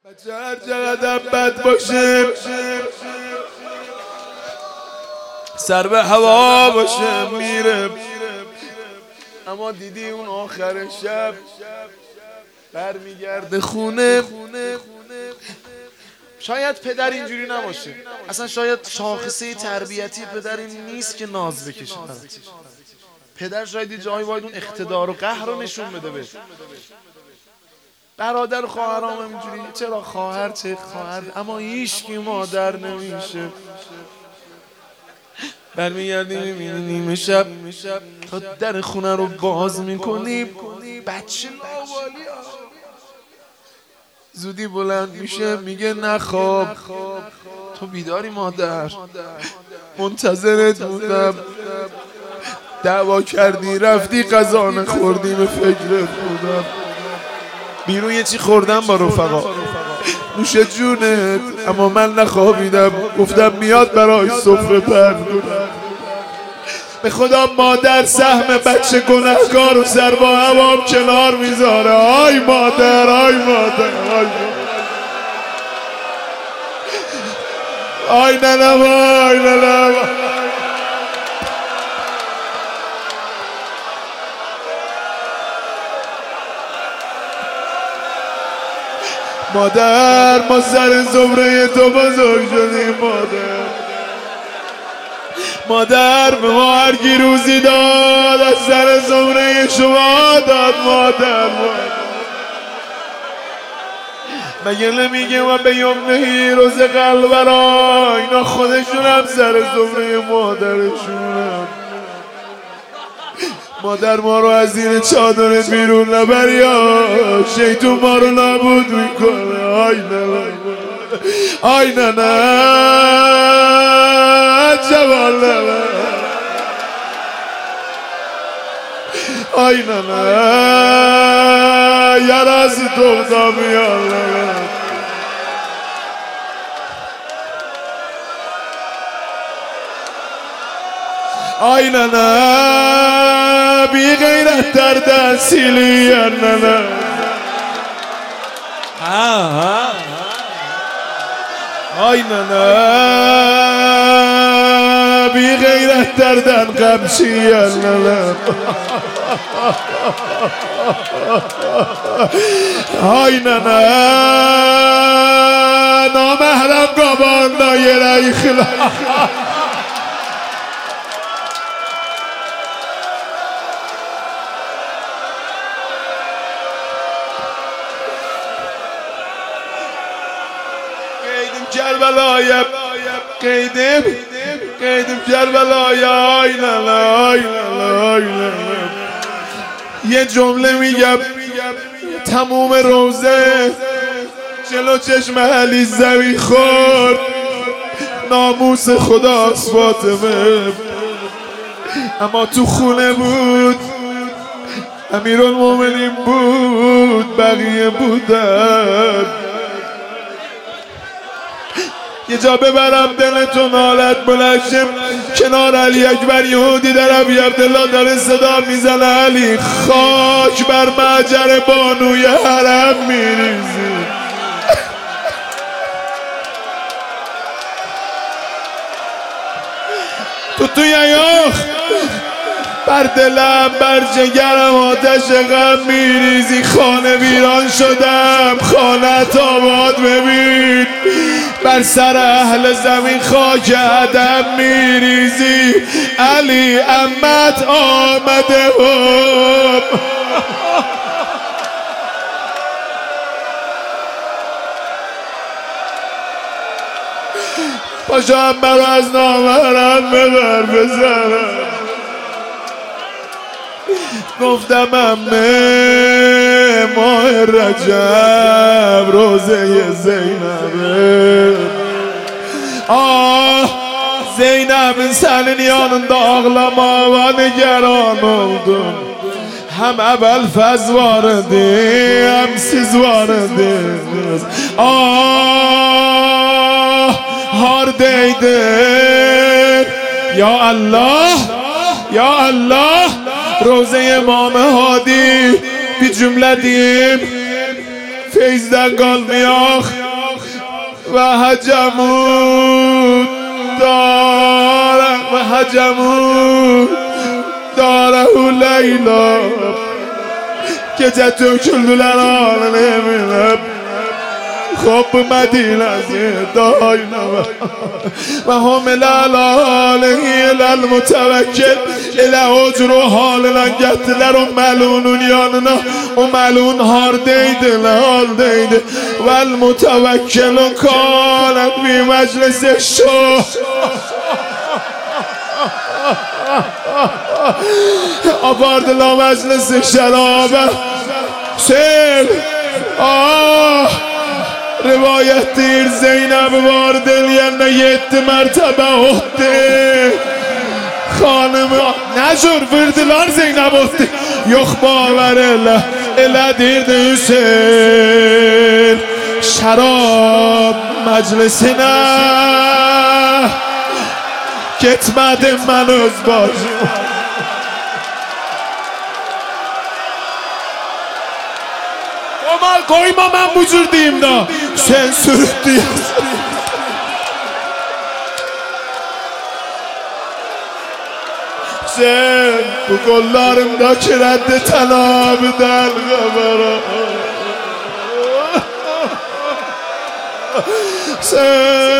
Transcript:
بچه هر چقدر بد باشه سر به هوا باشه میره، اما دیدی اون آخر شب برمیگرده خونه. شاید پدر اینجوری نباشه، اصلا شاید شاخصه تربیتی پدر این نیست که ناز بکشه. پدر شاید جایی باید اون اقتدار و قهر رو نشون بده به برادر و خواهرام. اینجوری چرا خواهر چه خواهر، اما هیچکی مادر نمیشه. برمیگردی میبینی نیمه شب تا در خونه رو باز میکنی، بچه ناوالی زودی بلند میشه میگه نخواب، تو بیداری مادر، منتظرت بودم، دعوا کردی رفتی غذا نخوردی به فکرت بودم، بیرون یه چی خوردم با رفقا نوش جونت، اما من نخوابیدم، گفتم میاد برای سفره پردونم. به خدا مادر سهم بچه گنهکار رو سر با هوام کنار میذاره. آی مادر، آی مادر، آی آی ننم، آی ننم. مادر ما سر زمره تو بزرگ شدیم مادر به ما هر کی روزی داد از سر زمره شما داد مادر. مگه نمیگه و به یمنهی روز قلبرا، اینا خودشون هم سر زمره مادرشون. مادر ما رو از این چادرت بیرون نبر یا شیطون ما رو نابود میکنه. آی نه آی نه جوال نه آی نه یا رازی تو دامیال آی نه بی غیرت در دستیلی نه آی نه بی غیرت در دن قمشی نه آی نه نامحرم گابان نایره خلا کربلایم قیدیم کربلایم. آی نه یه جمله میگم تموم روزه جلو چشم علی زمین خورد، ناموس خداست فاطمه، اما تو خونه بود، امیرالمومنین بود، بقیه بودن. یه جا ببرم دلتون حالت بلشم کنار علی اکبر یهودی در ابی عبدالله داره صدا میزنه علی خاک بر معجر بانوی حرم میریزی. توی یخ بر دلم بر جگرم آتش غم میریزی. خانه ویران شدم خانت آباد ببین، بر سر اهل زمین خاک عدم میریزی. علی امت آمده هم پاشا امه رو از نامحرم ببر بزنم. گفتم امه ماه رجب روزه زینبه، Zeynep'in senin yanında ağlama nigaran oldum. Hem evvel fez vardı hem siz vardınız. Hardaydır ya Allah, ya Allah. Roze-i İmam Hadi bir cümle diyeyim. feyzden kalmıyor ve hacemut dara ve hacemut darehu Leyla gece döküldüler alemine خب مدینه داینه و هم الالهی المتوکل اجر و حالنا گتلر و ملونون یاننا و ملون هاردیده لالدیده و المتوکل کانت بی مجلس شو آباردلا مجلس شرابه سیل روایت دیر زینب واردل یعنی 7 مرتبه احده خانم نجور وردلار زینب احده yok باور اله dirdi Hüseyin şarap meclisine gitmedim ben öz başıma koyma ben bu cür diyeyim da sen sürüklüyorsun. Sen bu kollarımdaki reddi tenabiden kabara sen